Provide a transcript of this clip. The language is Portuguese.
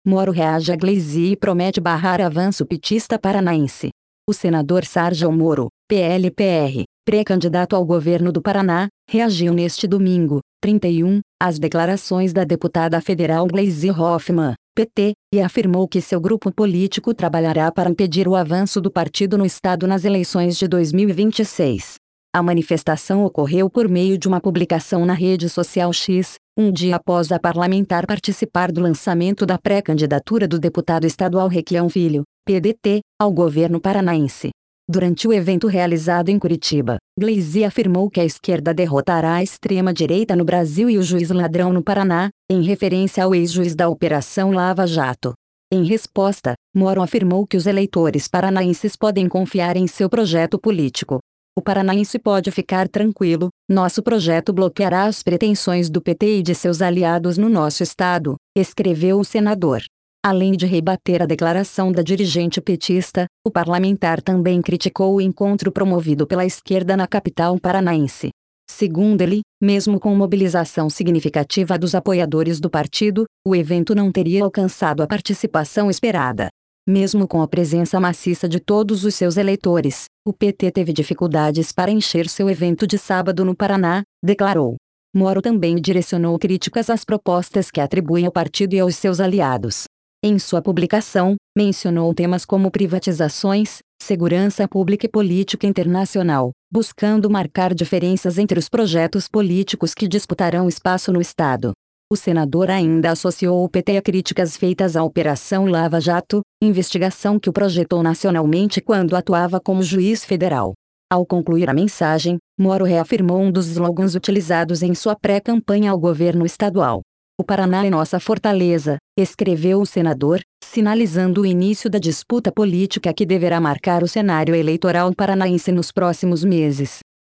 Moro reage a Gleisi e promete barrar avanço petista paranaense. O senador Sérgio Moro, PL-PR, pré-candidato ao governo do Paraná, reagiu neste domingo, 31, às declarações da deputada federal Gleisi Hoffmann, PT, e afirmou que seu grupo político trabalhará para impedir o avanço do partido no estado nas eleições de 2026. A manifestação ocorreu por meio de uma publicação na rede social X, um dia após a parlamentar participar do lançamento da pré-candidatura do deputado estadual Requião Filho, PDT, ao governo paranaense. Durante o evento realizado em Curitiba, Gleisi afirmou que a esquerda derrotará a extrema-direita no Brasil e o juiz ladrão no Paraná, em referência ao ex-juiz da Operação Lava Jato. Em resposta, Moro afirmou que os eleitores paranaenses podem confiar em seu projeto político. O paranaense pode ficar tranquilo, nosso projeto bloqueará as pretensões do PT e de seus aliados no nosso estado, escreveu o senador. Além de rebater a declaração da dirigente petista, o parlamentar também criticou o encontro promovido pela esquerda na capital paranaense. Segundo ele, mesmo com mobilização significativa dos apoiadores do partido, o evento não teria alcançado a participação esperada. Mesmo com a presença maciça de todos os seus eleitores, o PT teve dificuldades para encher seu evento de sábado no Paraná, declarou. Moro também direcionou críticas às propostas que atribuem ao partido e aos seus aliados. Em sua publicação, mencionou temas como privatizações, segurança pública e política internacional, buscando marcar diferenças entre os projetos políticos que disputarão espaço no Estado. O senador ainda associou o PT a críticas feitas à Operação Lava Jato, investigação que o projetou nacionalmente quando atuava como juiz federal. Ao concluir a mensagem, Moro reafirmou um dos slogans utilizados em sua pré-campanha ao governo estadual. O Paraná é nossa fortaleza, escreveu o senador, sinalizando o início da disputa política que deverá marcar o cenário eleitoral paranaense nos próximos meses.